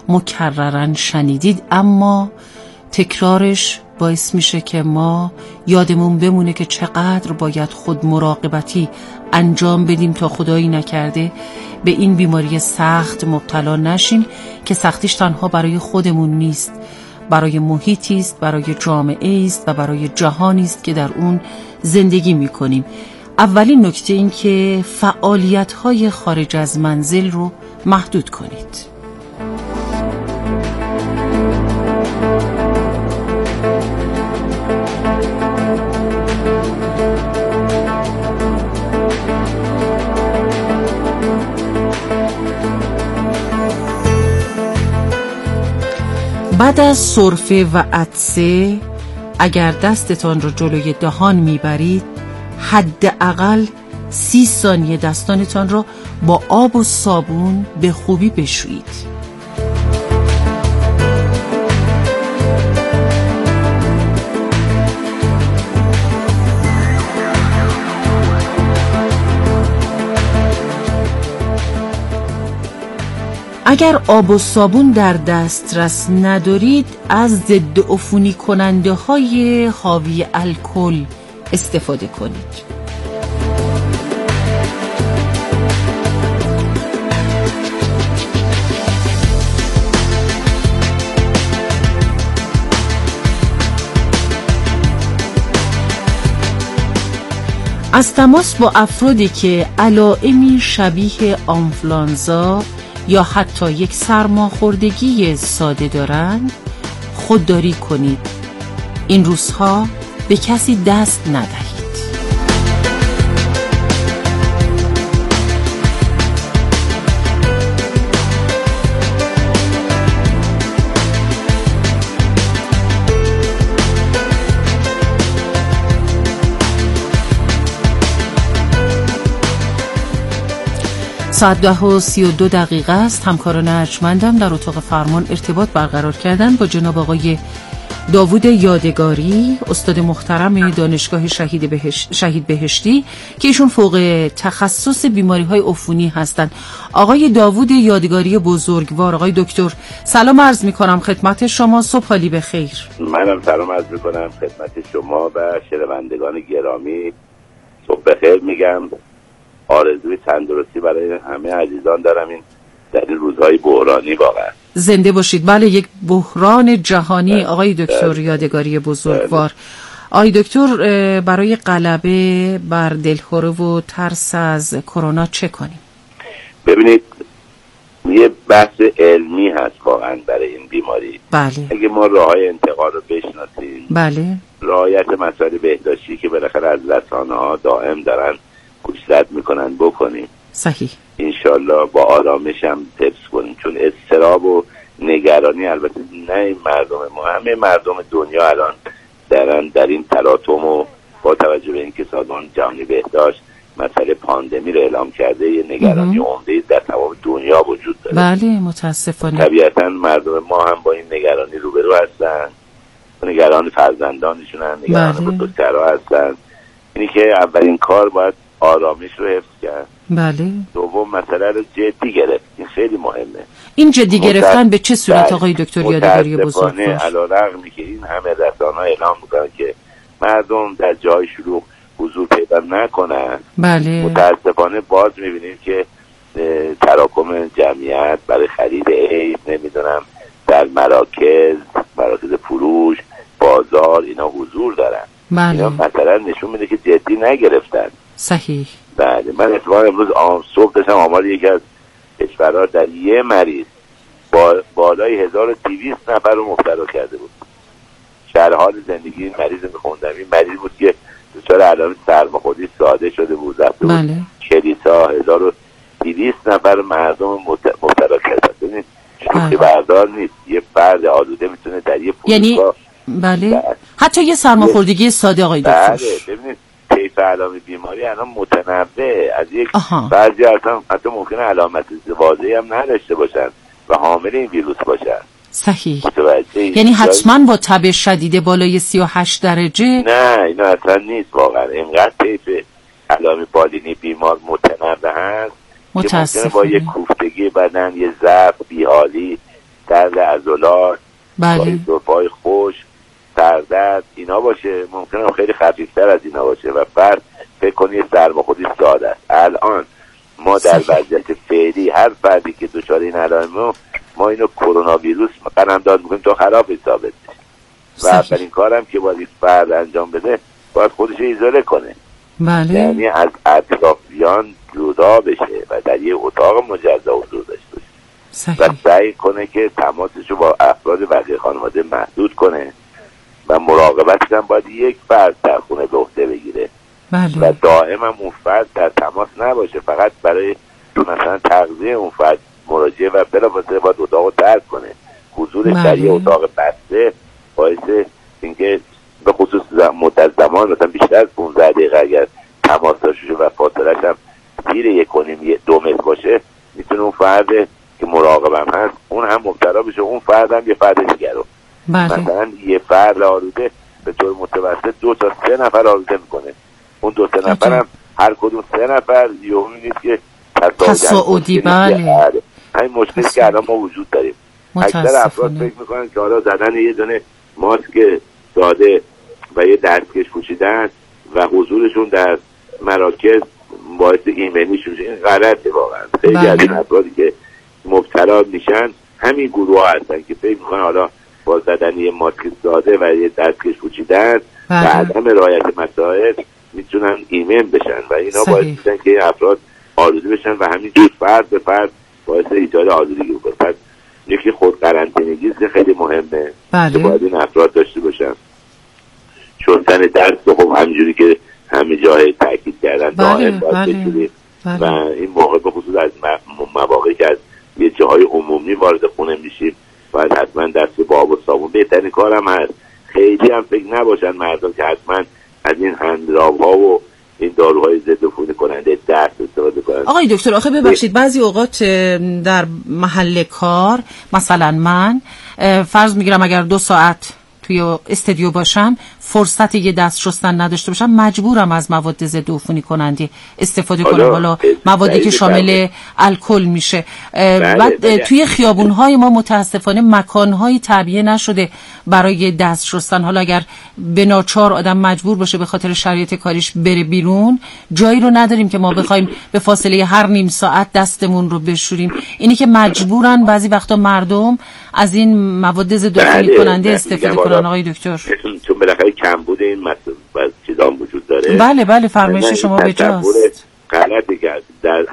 مکررن شنیدید، اما تکرارش باعث میشه که ما یادمون بمونه که چقدر باید خود مراقبتی انجام بدیم تا خدایی نکرده به این بیماری سخت مبتلا نشیم که سختیش تنها برای خودمون نیست، برای محیطی است، برای جامعه است و برای جهانی است که در اون زندگی میکنیم. اولین نکته این که فعالیت‌های خارج از منزل رو محدود کنید. بعد از سرفه و عطسه اگر دستتان رو جلوی دهان میبرید حداقل 30 ثانیه دستانتان را با آب و صابون به خوبی بشویید. اگر آب و صابون در دسترس ندارید از ضد عفونی کننده های حاوی الکل استفاده کنید. از تماس با افرادی که علائمی شبیه آنفلانزا یا حتی یک سرماخوردگی ساده دارند خودداری کنید. این روزها به کسی دست ندهید. ساعت 10:32 است. همکاران ارجمندم در اتاق فرمان ارتباط برقرار کردن با جناب آقای داوود یادگاری، استاد محترم دانشگاه شهید بهشتی که ایشون فوق تخصص بیماری‌های عفونی هستند. آقای داوود یادگاری بزرگوار، آقای دکتر سلام عرض می‌کنم خدمت شما، صبح حالی بخیر. منم سلام عرض می‌کنم خدمت شما و شنوندگان گرامی، صبح بخیر میگم. آرزوی تندرستی برای همه عزیزان دارم در این روزهای بحرانی واقعا. زنده باشید. بله، یک بحران جهانی آقای دکتر یادگاری بزرگوار. آقای دکتر، برای غلبه بر دلهره و ترس از کرونا چه کنیم؟ ببینید، یه بحث علمی هست واقعا برای این بیماری. بله. اگه ما راههای انتقال رو بشناسیم، بله، رعایت مسائل بهداشتی که بالاخره از رسانه‌ها دائم دارن گوشزد میکنن بکنیم، صحیح، انشالله با آرامش هم حفظ کنیم. چون اضطراب و نگرانی، البته نه مردم ما، همه مردم دنیا الان در این تلاطم و با توجه به اینکه سازمان جهانی بهداشت مسئله پاندمی رو اعلام کرده، یه نگرانی عمده در تمام دنیا وجود داره. بله، متاسفانه. طبیعتا مردم ما هم با این نگرانی روبرو هستن، نگران فرزندانشون هم، نگران بزرگترها هستن. اینی که اولین کار باید آرامش رو حفظ کرد. بله. دوم مسئله رو جدی گرفت. این خیلی مهمه. این جدی گرفتن به چه صورت آقای دکتر یادگاری بزرگوار؟ متاسفانه علیرغمی که این همه رسانه‌ها اعلام میکنن که مردم در جای شلوغ حضور پیدا نکنن، بله، متاسفانه باز میبینیم که تراکم جمعیت برای خرید عید، نمیدونم در مراکز فروش، بازار، اینا حضور دارن. بله. اینا مثلا نشون میده که جدی نگرفتن. صحیح. بله. من اتفاقا امروز صبح داشتم آمار یکی از کشورها در یه مریض بالای 1200 نفر رو مبتلا کرده بود. شرح حال زندگی این مریض میخوندم. این مریض بود که دچار علائم سرماخوردگی ساده شده بود، رفته بود کلیسا، 1200 نفر مردم مبتلا کرده. ببینید شوخی بردار نیست. یه فرد آلوده میتونه در یه فرودگاه، یعنی بله، حتی یه سرماخوردگی ساده آقای دکتر. بله. ببینید طیف علائم بیماری الان متنوع، از یک بعضی حتی ممکنه علامت واضحی هم نداشته باشن و حامل این ویروس باشن. صحیح. یعنی حتما با تب شدید بالای 38 درجه؟ نه، اینا اصلا نیست واقعا. اینقدر طیف علائم بالینی بیمار متنوع هست که ممکنه با یک کوفتگی بدن، یه ضعف، بیحالی، درد عضلات، بله، پای خوش، سردرد اینا باشه، ممکنه خیلی خفیفتر از اینا باشه و فرد فکر کنی سرماخوردی ساده است. الان ما در وضعیت فعلی هر فردی که دچار این علائم ما اینو کرونا ویروس قلمداد میکنیم تا خراب ثابت بشه و اولین کارم که باید فرد انجام بده باید خودش ایزوله کنه. بله. یعنی از اطرافیان جدا بشه و در یه اتاق مجزا حضور داشته باشه و سعی کنه که تماسش رو با افراد بقیه خانواده محدود کنه و مراقبتش هم باید یک فرد در خونه به عهده بگیره. بله. و دائما اون فرد در تماس نباشه، فقط برای مثلا تغذیه اون فرد مراجعه و بلافاصله باید اتاق رو ترک کنه. حضورش در یه اتاق بسته باعث اینکه به خصوص مدت زمان مثلا بیشتر از 15 دقیقه اگر تماس داشته و فاصله‌اش هم زیر 1.5-2 متر باشه میتونه اون فرد که مراقبم هست اون هم مبتلا بشه، اون فرد هم یه فرد دیگر رو. مثلا یه فرد آلوده به طور متوسط 2 تا 3 نفر آلوده میکنه. اون 2-3 نفر هم هر کدوم 3 نفر یهو نیست که تصاعدی. بله. همین مشکلی که الان ما وجود داریم. اکثر افراد فکر میکنن که حالا زدن یه دونه ماسک ساده و یه دستکش پوشیدن و حضورشون در مراکز باعث ایمنیشون میشه. این غلطه واقعا. خیلی از این افرادی که مبتلا میشن همین گروه ها هستن که فکر میکنن حالا با زدن یه ماسک ساده و یه دستکش پوشیدن و عدم رعایت مسائل میتونن ایمن بشن و اینا باعث میشن که افراد آلوده بشن و همینجور فرد به فرد باعث ایجاد آلودگی بکنه. پس یکی خود قرنطینگی خیلی مهمه که باید این افراد داشته باشن. شستن دست خب همینجوری که همه جای تاکید کردن دائم باید بشوریم و این موقع به خصوص از مواقعی که از یه جاهای عمومی وارد خونه میشیم باید حتما دست با آب و صابون. بهترین کارم هست خیلی هم فکر نباشن مردم که حتما از این هندراب ها و این داروهای ضد عفونی کننده دست استفاده کنن. آقای دکتر آخه ببخشید بعضی اوقات در محل کار مثلا من فرض میگیرم اگر 2 ساعت توی استودیو باشم فرصت یه دست شستن نداشته باشم مجبورم از مواد ضد عفونی کننده استفاده کنم. حالا موادی که شامل الکل میشه. بعد توی خیابون‌های ما متاسفانه مکان‌های تعبیه نشده برای دست شستن. حالا اگر به ناچار آدم مجبور باشه به خاطر شرایط کاریش بره بیرون جایی رو نداریم که ما بخوایم به فاصله هر نیم ساعت دستمون رو بشوریم. اینی که مجبورن بعضی وقتا مردم از این مواد ضد عفونی کننده استفاده کنن. آقای دکتر چون بالاخره کمبود این مسئله چیزا وجود داره. بله فرمایش شما بجاست. غلطی که در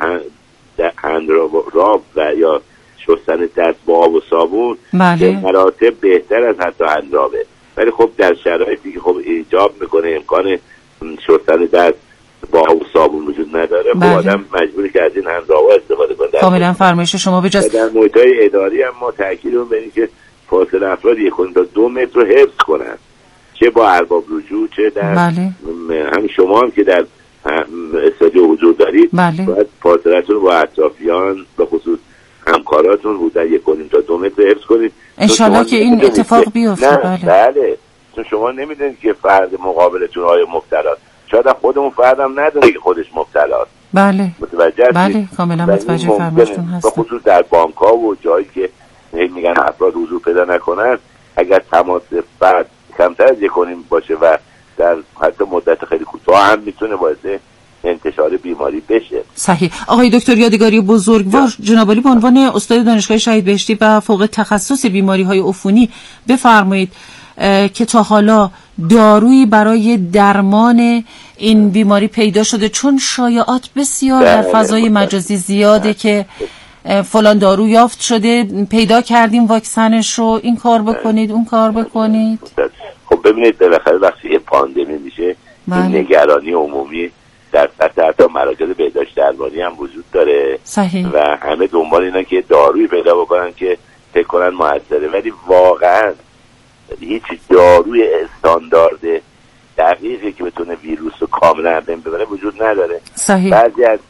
هندراب و یا شستن دست با آب و صابون به مراتب بهتر از حتی هندرابه، ولی خب در شرایطی که خب ایجاب میکنه امکان شستن دست با آب و صابون وجود نداره خب آدم مجبوری که از این هندرابا استفاده کنه. کاملا فرمایش شما بجاست. در محیط‌های اداری هم ما تاکید بر اینه که فاصله افراد 1 تا 2 متر رو حفظ کنن، چه با ارباب رجوع چه در هم شما هم که در استودیو حضور دارید باید فاصله‌تون رو با اطرافیان به خصوص همکاراتون حدود 1 تا 2 متر حفظ کنید. انشالله که این اتفاق بیفته. بله چون شما نمیدونید که فرد مقابلتون آیا مبتلاست، شاید خودمون فردم ندونه که خودش مبتلاست. بله کاملا متوجه فرمایشتون هستم. به خصوص در بانک‌ها و جایی که میگن افراد حضور پیدا نکنن اگر تماس فرد کمتر از 1.5 باشه و در حتی مدت خیلی کوتاه هم میتونه باعث انتشار بیماری بشه. صحیح. آقای دکتر یادگاری بزرگوار جناب عالی به عنوان استاد دانشگاه شهید بهشتی و فوق تخصص بیماری‌های عفونی بفرمایید که تا حالا دارویی برای درمان این بیماری پیدا شده؟ چون شایعات بسیار در فضای مجازی زیاده که فلان دارو یافت شده، پیدا کردیم واکسنش رو، این کار بکنید اون کار بکنید. خب ببینید بالاخره وقتی یه پاندمی میشه این نگرانی عمومی در سطح حتی مراکز بهداشت درمانی هم وجود داره. صحیح. و همه دنبال اینا که دارویی پیدا بکنن که فکر کنن موثره، ولی واقعا هیچ داروی استاندارد دقیقی که بتونه ویروس رو کاملا از بین ببره وجود نداره. صحیح. بعضی از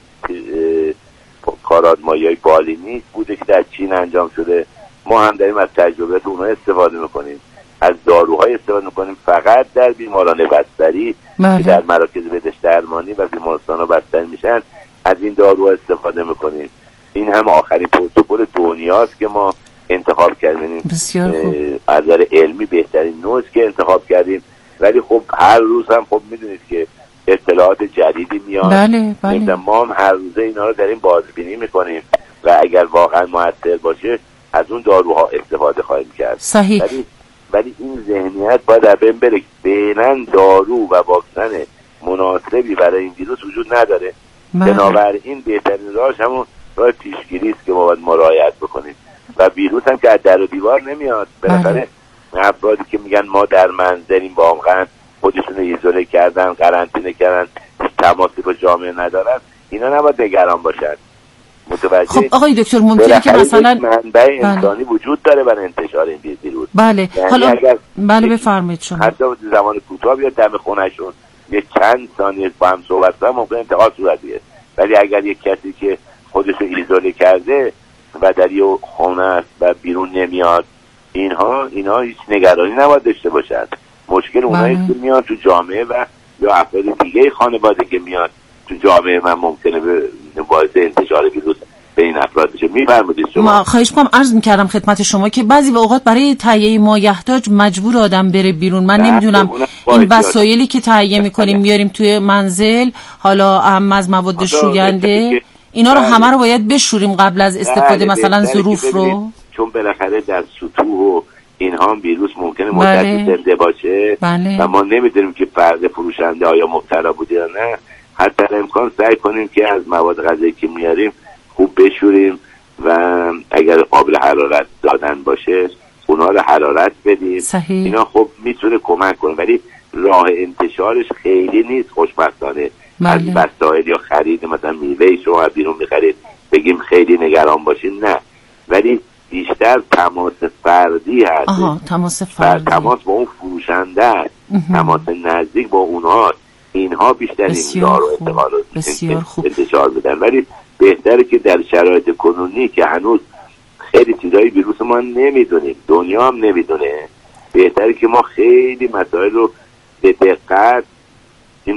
کارآزمایی‌های بالینی بوده که در چین انجام شده، ما هم داریم از تجربیات اونها استفاده میکنیم، از داروهای استفاده میکنیم فقط در بیماران بستری که در مراکز بهداشت درمانی و بیمارستان‌ها بستری میشن از این داروها استفاده میکنیم. این هم آخرین پروتکل دنیاست که ما انتخاب کردیم، بسیار خوب. از نظر علمی بهترین نوع که انتخاب کردیم، ولی خب هر روز هم خب میدونید که اطلاعات جدیدی میاد. بله. ما هم هر روزه اینا رو داریم بازبینی میکنیم و اگر واقعا موثر باشه از اون داروها استفاده خواهیم کرد. صحیح. ولی این ذهنیت باید در بین بره. فعلا دارو و واکسن مناسبی برای این ویروس وجود نداره. بنابراین بهترین راهش همون راه پیشگیری است که ما باید مراعات بکنیم و ویروس هم که از در و دیوار نمیاد. بالاخره افرادی که میگن ما در منزلیم واقعا خودشون رو ایزوله کردن، قرنطینه کردن، تماسی با جامعه ندارن، اینا نباید نگران باشن. متوجه؟ خب آقای دکتر ممکنه که مثلا منبع انسانی وجود داره برای انتشار این ویروس. بله. حالا بفرمایید شما. حتی زمان کوتاه بیاد دم خونه‌شون یه چند ثانیه با هم صحبت کنن ممکن انتقال صورت بگیره. ولی اگر یک کسی که خودش رو ایزوله کرده و در یه خونه است و بیرون نمیاد، اینها هیچ نگرانی نباید داشته باشد. مشکل اونایی که میان تو جامعه و یا افراد دیگه خانواده که میاد تو جامعه من ممکنه به باعث انتشار ویروس به این افراد بشه. میفرمایید شما. ما خواهش می‌کنم عرض می‌کردم خدمت شما که بعضی اوقات برای تهیه مایحتاج مجبور آدم بره بیرون. من نمیدونم این وسایلی که تهیه می‌کنیم میاریم توی منزل، حالا هم از مواد شوینده، اینا رو همه رو باید بشوریم قبل از استفاده، مثلا ظروف رو، چون بالاخره در سطوح و اینها هم ویروس ممکنه مدتی زنده باشه و ما نمیدونیم که فرد فروشنده آیا مبتلا بوده یا نه. حتی امکان سعی کنیم که از مواد غذایی که میاریم خوب بشوریم و اگر قابل حرارت دادن باشه اونها رو حرارت بدیم. صحیح. اینا خب میتونه کمک کنه، ولی راه انتشارش خیلی نیست خوشبختانه. از وسایل یا خرید مثلا میوه شما بیرون میخرید بگیم خیلی نگران باشین، نه، ولی بیشتر تماس فردی هست. تماس فردی، تماس با اون فروشنده است، تماس نزدیک با اونها، اینها بیشتر این دارو انتشار بدن. ولی بهتره که در شرایط کنونی که هنوز خیلی چیزای ویروس ما نمیدونیم، دنیا هم نمیدونه، بهتره که ما خیلی مسائل رو به دقت، این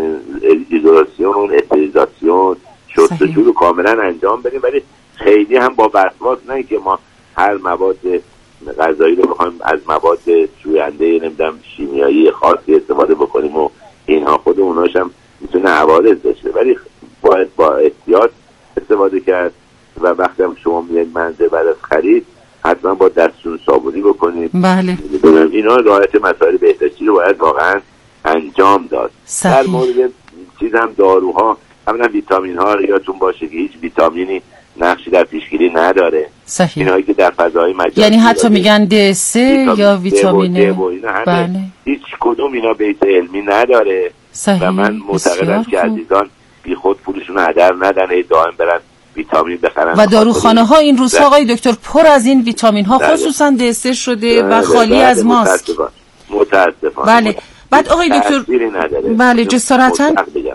ایزولاسیون، استریلیزاسیون، شستشو رو کاملا انجام بدیم، ولی خیلی هم با وسواس نه که ما هر مواد غذایی رو بخوایم از مواد شوینده نمیدونم شیمیایی خاصی استفاده بکنیم و اینها خود اوناش هم میتونه عوارض داشته، ولی باید با احتیاط استفاده کرد و وقتی هم شما میرید منزل بعد از خرید حتما با دستشویی صابونی بکنید. بله. اینا رعایت مسائل بهداشتی رو باید واقعا انجام داد. در مورد چیز هم داروها، همین ویتامین ها یادتون باشه که هیچ ویتامینی نقشی در پیشگیری نداره. صحیح. اینایی که در فضای مجازی یعنی حتی میگن D3 یا ویتامین بله. هیچ کدوم اینا بیس علمی نداره. صحیح. و من معتقدم که عزیزان بی خود پولشون هدر ندن، دائم برن ویتامین بخرن و داروخانه ها این روزها آقای دکتر پر از این ویتامین ها خصوصا D3 شده و خالی از ماسک. متاسفانه. بله. بعد آقای دکتر بله جسارتاً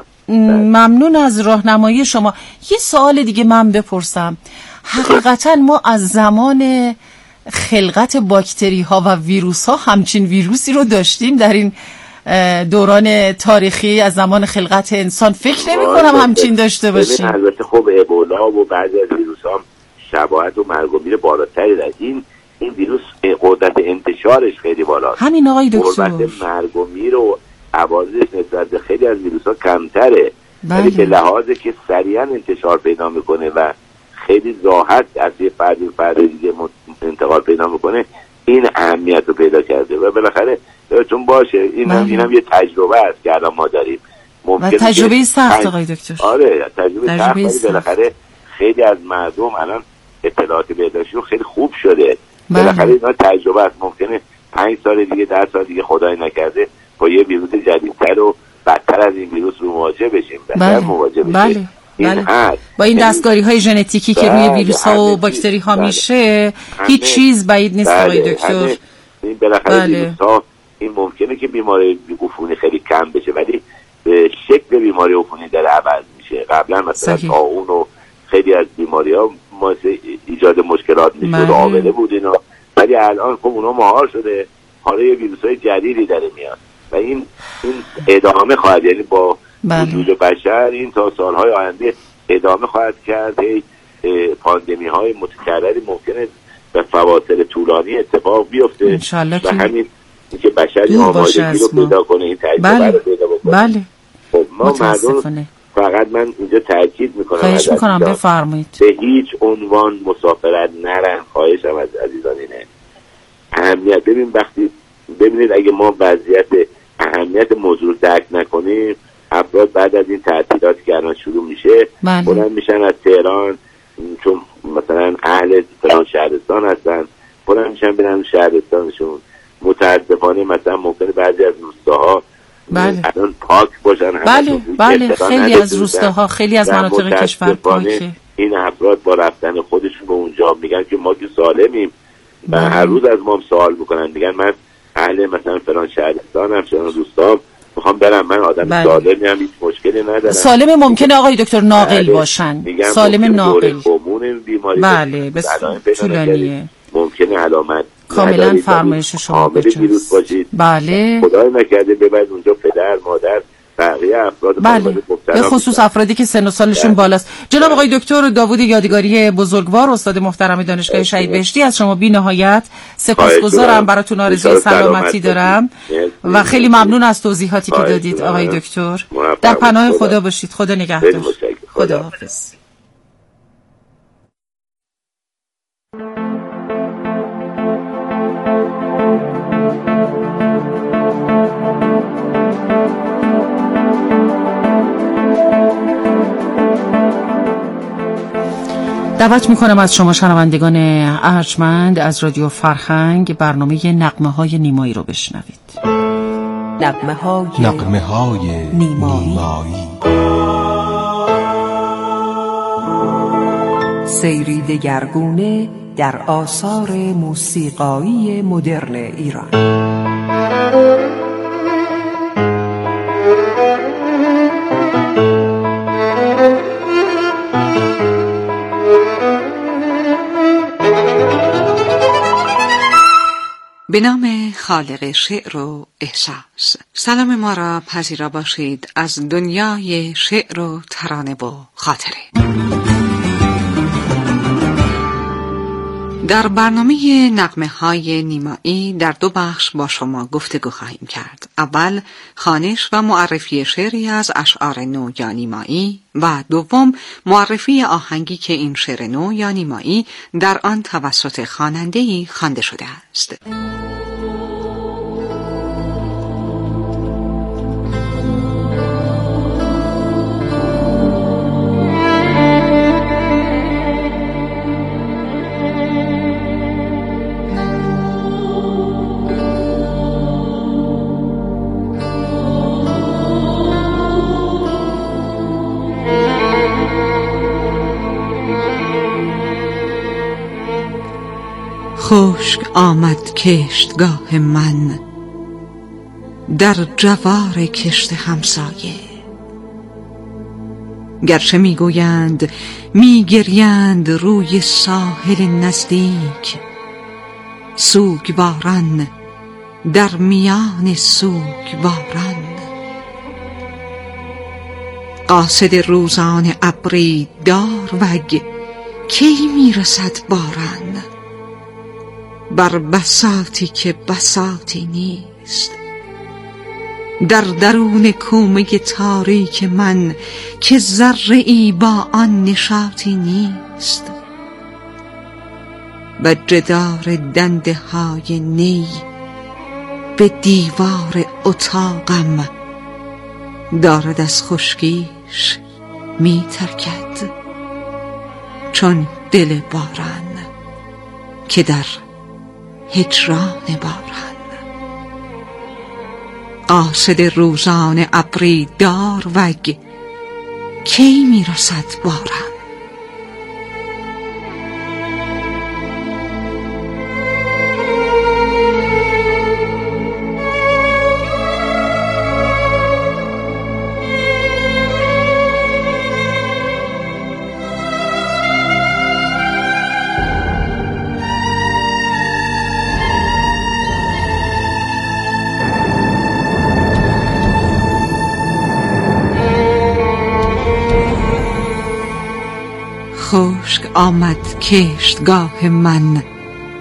ممنون از راهنمایی شما. یه سوال دیگه من بپرسم، حقیقتا ما از زمان خلقت باکتری ها و ویروس ها همچین ویروسی رو داشتیم در این دوران تاریخی از زمان خلقت انسان؟ فکر نمی کنم همچین داشته باشیم. البته خب ابولا و بعضی از ویروس ها شباهت و مرگ و میر بالاتری داره. این ویروس قدرت انتشارش خیلی بالاست. همین آقای دکتر. قدرت مرگ و میر و عوارضش نسبت به خیلی از ویروس ها کمتره، ولی به لحاظی که سریعا انتشار پیدا میکنه و خیلی راحت از یه فرد دیگه انتقال پیدا میکنه، این اهمیت رو پیدا کرده و بالاخره یادتون باشه اینم یه تجربه است که الان ما داریم. و تجربه سخت آقای دکتر. آره تجربه سخت، ولی بالاخره خیلی از مردم الان اطلاعات بهداشتی رو خیلی خوب شده. بالاخره اینا تجربه است. ممکنه 5 سال دیگه 10 سال دیگه خدای نکرده با یه ویروس جدیدتر و بدتر از این ویروس رو مواجه بشیم. بله. با این دستکاری‌های ژنتیکی که روی ویروس‌ها و باکتری‌ها میشه هیچ چیز بعید نیست آقای دکتر. این بالاخره ویروس‌ها این ممکنه که بیماری عفونی خیلی کم بشه، ولی شکل بیماری عفونی در عوض میشه. قبلا مثلا طاعون و خیلی از بیماری‌ها ایجاد مشکلات میشد، عامله بود اینا، ولی الان خب اونا مهار شده، حالا یه ویروس‌های جدیدی داره میاد و این ادامه خواهد، یعنی با وجود بشر این تا سالهای آینده ادامه خواهد کرد. پاندمی‌های متکرری ممکنه و فواصل طولانی اتفاق بیفته و همین که بشری آمادگی رو پیدا کنه، این تجربه رو پیدا بکنه. بله. خب ما مردم فقط من اینجا تاکید میکنم، خواهش میکنم بفرمایید، به هیچ عنوان مسافرت نرن. خواهشم از عزیزان اینه. اهمیت ببینید اگه ما وضعیت اهمیت موضوع درک نکنیم، افراد بعد از این تعطیلاتی که الان شروع میشه بلند میشن از تهران، چون مثلا اهل فلان شهرستان هستن، بلند میشن برن شهرستانشون. متاسفانه مثلا ممکنه بعضی از روستاها الان پاک باشن. بله خیلی از روستاها، خیلی از مناطق کشور پاکه. این افراد با رفتن خودشون به اونجا میگن که ما که سالمیم و هر روز از ما سوال میکنن، میگن من اهل مثلا فلان شهرستانم، فلان روستام، میخوام برم، من آدم سالمی هم، هیچ مشکلی ندارم. سالم ممکنه آقای دکتر ناقل باشن، سالم ناقل. بله بسیار طولانیه، ممکنه علامت کاملا فرمایش شما ویروس باشید. بله خدای نکرده ببرید اونجا پدر مادر بقیه افراد، بله، به خصوص افرادی که سن و سالشون بالاست. جناب آقای دکتر داوود یادگاری بزرگوار، استاد محترم دانشگاه شهید بهشتی، از شما بی نهایت سپاسگزارم، براتون آرزوی سلامتی دارم و خیلی ممنون از توضیحاتی که دادید آقای دکتر. در پناه خدا باشید. خدا نگهدار. خدا حافظ. دعوت میکنم از شما شنوندگان ارجمند از رادیو فرهنگ برنامه نغمه‌های نیمایی رو بشنوید. نغمه‌های نیمایی. سیری دگرگونه در آثار موسیقایی مدرن ایران. به نام خالق شعر و احساس. سلام ما را پذیرا باشید از دنیای شعر و ترانه و خاطره. در برنامه نغمه‌های نیمایی در 2 بخش با شما گفتگو خواهیم کرد. اول خوانش و معرفی شعری از اشعار نو یا نیمایی و دوم معرفی آهنگی که این شعر نو یا نیمایی در آن توسط خواننده‌ای خوانده شده است. خشک آمد کشتگاه من در جوار کشت همسایه، گرچه میگویند میگریند روی ساحل نزدیک، سوگواران در میان سوگواران. قاصد روزان ابری دار وگ، کی میرسد باران؟ بر بساطی که بساطی نیست، در درون کومه تاریک من که ذره‌ای با آن نشاطی نیست. و جدار دنده های نی به دیوار اتاقم، دارد از خشکیش می ترکد چون دل باران که در هجران باران. قاصد روزان ابری دار وگ، کی میرسد باران؟ خشک آمد کشتگاه من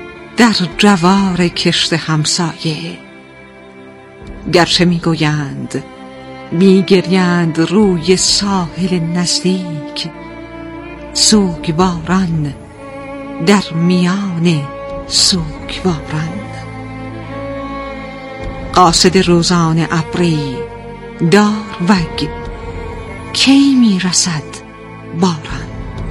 در جوار کشت همسایه. گرچه میگویند میگریند روی ساحل نزدیک، سوگواران در میان سوگواران. قاصد روزان ابری داروگ، کی میرسد باران.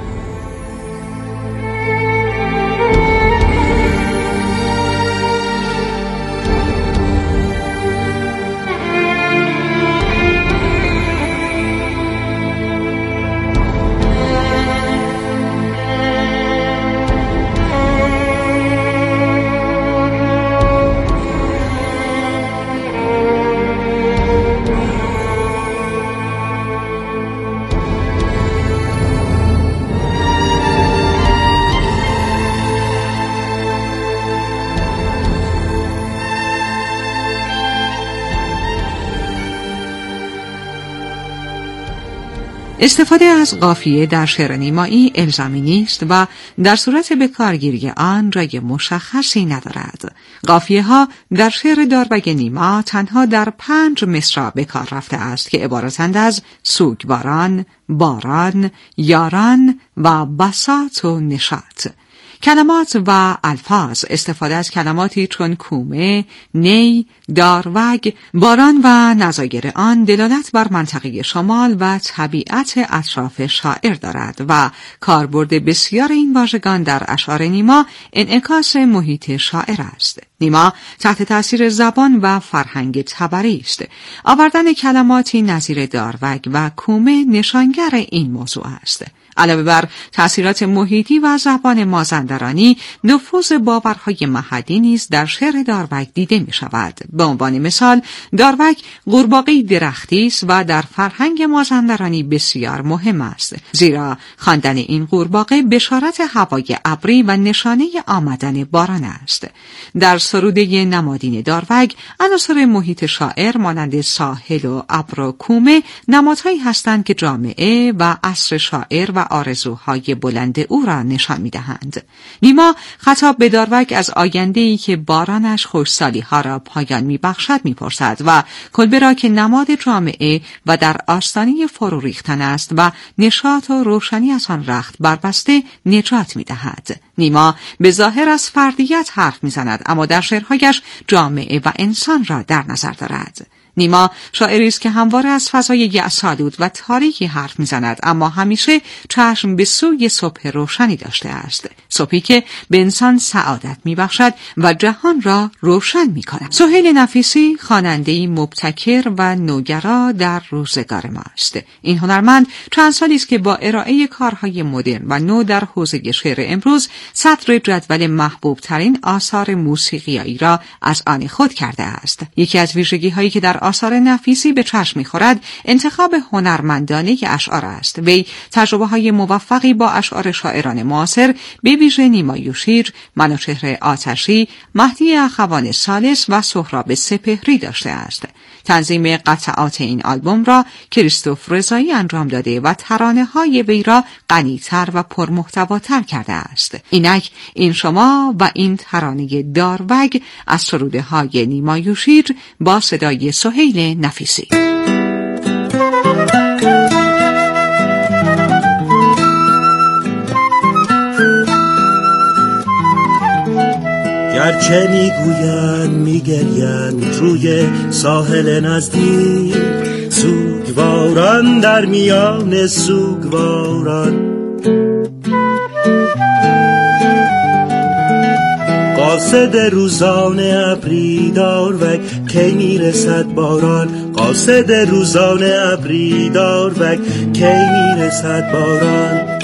استفاده از قافیه در شعر نیمایی الزامی نیست و در صورت به کارگیری آن جای مشخصی ندارد. قافیه ها در شعر داروگ نیما تنها در 5 مصرع به کار رفته است که عبارتند از سوگواران، باران، یاران و بساط و نشاط. کلمات و الفاظ استفاده از کلماتی چون کومه، نی، داروگ، باران و نظایر آن دلالت بر منطقه شمال و طبیعت اطراف شاعر دارد و کاربرد بسیار این واژگان در اشعار نیما انعکاس محیط شاعر است. نیما تحت تاثیر زبان و فرهنگ تبری است. آوردن کلماتی نظیر داروگ و کومه نشانگر این موضوع است. علاوه بر تأثیرات محیطی و زبان مازندرانی، نفوذ باورهای محلی نیز در شعر داروگ دیده می شود. به عنوان مثال، داروگ قورباغه درختی است و در فرهنگ مازندرانی بسیار مهم است، زیرا خواندن این قورباغه بشارت هوای ابری و نشانه آمدن باران است. در سروده نمادین داروگ، عناصر محیط شاعر مانند ساحل و ابر و کومه نمادهایی هستند که جامعه و عصر شاعر و آرزوهای بلند او را نشان می‌دهند. نیما خطاب به داروگ از آینده‌ای که بارانش خوشسالی‌ها را پایان می‌بخشد می‌پرسد و کلبه را که نماد جامعه و در آستانه فرو ریختن است و نشاط و روشنی از آن رخت بربسته نجات می‌دهد. نیما به ظاهر از فردیت حرف می‌زند، اما در شعرهایش جامعه و انسان را در نظر دارد. نیما شاعری است که همواره از فضای یأس‌آلود و تاریکی حرف می‌زند، اما همیشه چشم به سوی صبح روشنی داشته است، صبحی که به انسان سعادت می‌بخشد و جهان را روشن می‌کند. سهیل نفیسی خواننده‌ای مبتکر و نوگرا در روزگار ما است. این هنرمند چند سالی است که با ارائه کارهای مدرن و نو در حوزه شعر امروز صدر جدول محبوب‌ترین آثار موسیقیایی را از آن خود کرده است. یکی از ویژگی‌هایی که در آثار نفیسی به چشم می‌خورد انتخاب هنرمندانه اشعار است. وی تجربه‌های موفقی با اشعار شاعران معاصر به ویژه نیما یوشیج، منوچهر آتشی، مهدی اخوان ثالث و سهراب سپهری داشته است. تنظیم قطعات این آلبوم را کریستوف رضایی انجام داده و ترانه‌های وی را غنی‌تر و پرمحتواتر کرده است. اینک این شما و این ترانه داروگ از سروده‌های نیما یوشیج با صدای سهیل نفیسی. گرچه میگویند میگریند روی ساحل نزدیک، سوگواران در میان سوگواران. قاصد روزان ابری داروگ، کی میرسد باران. قاصد روزان ابری داروگ، کی میرسد باران.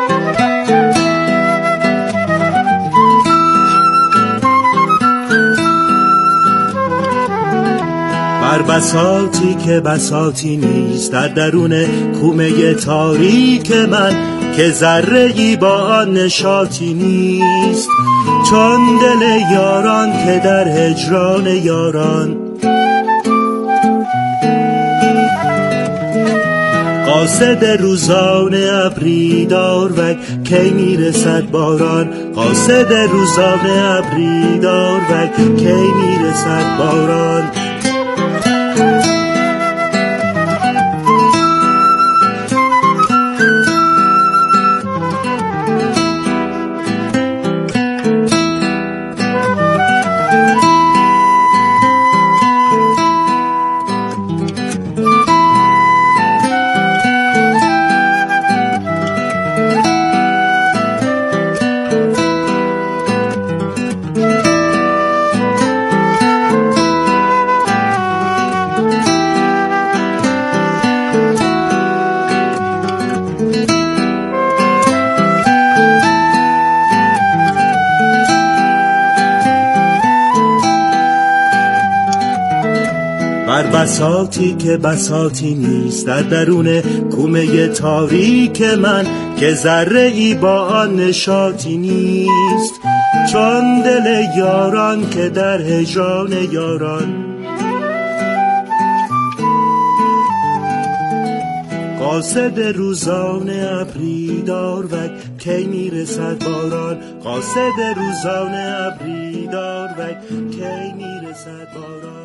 بر بساطی که بساطی نیست، در درون کومه تاریک من که ذره‌ای با آن نشاطی نیست، چون دل یاران که در هجران یاران. قاصد روزانه ابری داروک کی میرسد باران، قاصد روزانه ابری داروک کی میرسد باران. بر بساطی که بساطی نیست در درون کومه تاریک من، که ذره ای با آن نشاطی نیست، چون دل یاران که در هجران یاران. قاصد روزانه ابری داروک کی میرسد باران، قاصد روزانه ابری داروک کی میرسد باران.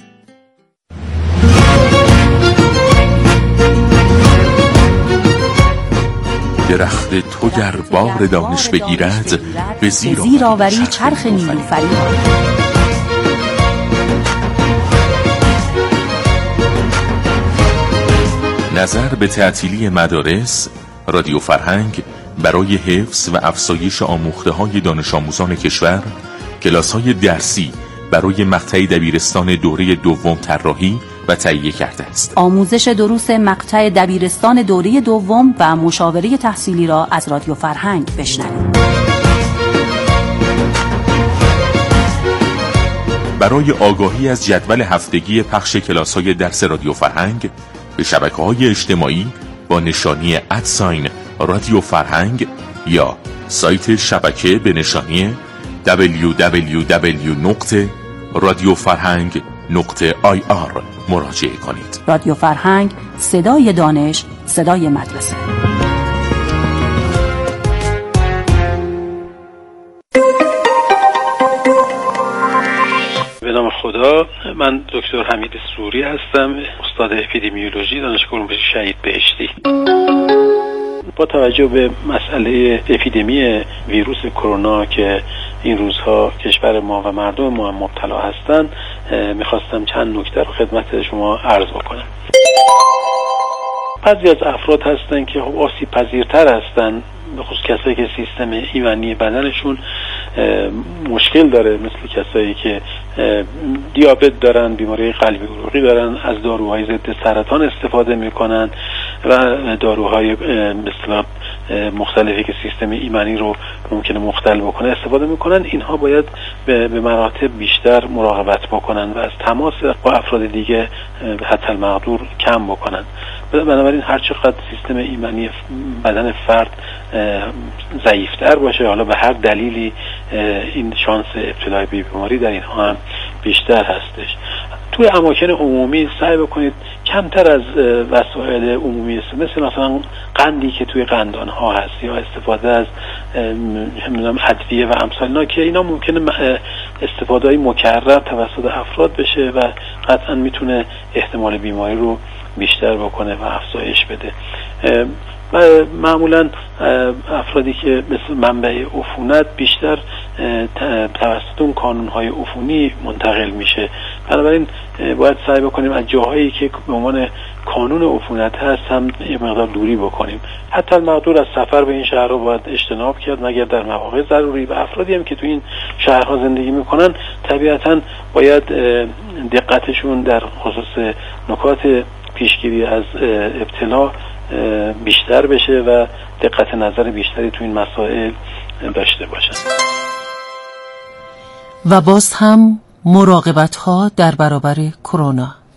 درخت تو گر بار دانش بگیرد، به زیر آوری چرخ نیلوفری. نظر به تعطیلی مدارس، رادیو فرهنگ برای حفظ و افزایش آموخته‌های دانش آموزان کشور، کلاس‌های درسی برای مقطع دبیرستان دوره دوم طراحی و تهیه کرده است. آموزش دروس مقطع دبیرستان دوره دوم و مشاوره تحصیلی را از رادیو فرهنگ بشنوید. برای آگاهی از جدول هفتگی پخش کلاس‌های درس رادیو فرهنگ به شبکه‌های اجتماعی با نشانی رادیو فرهنگ یا سایت شبکه به نشانی www.radiofarhang.ir مراجعه کنید. رادیو فرهنگ، صدای دانش، صدای مدرسه. به نام خدا، من دکتر حمید سروری هستم، استاد اپیدمیولوژی دانشگاه علوم شهید بهشتی. با توجه به مسئله اپیدمی ویروس کرونا که این روزها کشور ما و مردم ما مبتلا هستند، میخواستم چند نکته رو خدمت شما عرض بکنم. بعضی از افراد هستن که آسیب پذیرتر هستن، به خصوص کسایی که سیستم ایمنی بدنشون مشکل داره، مثل کسایی که دیابت دارن، بیماری قلبی عروقی دارن، از داروهای ضد سرطان استفاده میکنن و داروهای مثل مختلفی که سیستم ایمنی رو ممکنه مختل بکنه استفاده میکنن. اینها باید به مراتب بیشتر مراقبت بکنن و از تماس با افراد دیگه حتی المقدور کم بکنن. بنابراین هر چقدر سیستم ایمنی بدن فرد ضعیفتر باشه، حالا به هر دلیلی، این شانس ابتلا به بیماری در اینها هم بیشتر هستش. توی اماکن عمومی سعی بکنید کمتر از وسایل عمومی مثلا قندی که توی قندان ها هست یا استفاده از ادویه و امثال اینا، که اینا ممکنه استفاده های مکرر توسط افراد بشه و قطعا میتونه احتمال بیماری رو بیشتر بکنه و افزایش بده. معمولا افرادی که مثل منبع عفونت بیشتر توسط اون کانونهای عفونی منتقل میشه، بنابراین باید سعی بکنیم از جاهایی که به عنوان کانون عفونت هست هم یه مقدار دوری بکنیم. حتی المقدور از سفر به این شهرها باید اجتناب کرد مگر در مواقع ضروری. و افرادی هم که تو این شهرها زندگی میکنن طبیعتا باید دقتشون در خصوص نکات پیشگیری از ابتلا بیشتر بشه و دقت نظر بیشتری تو این مسائل داشته باشن. و باز هم مراقبت ها در برابر کرونا.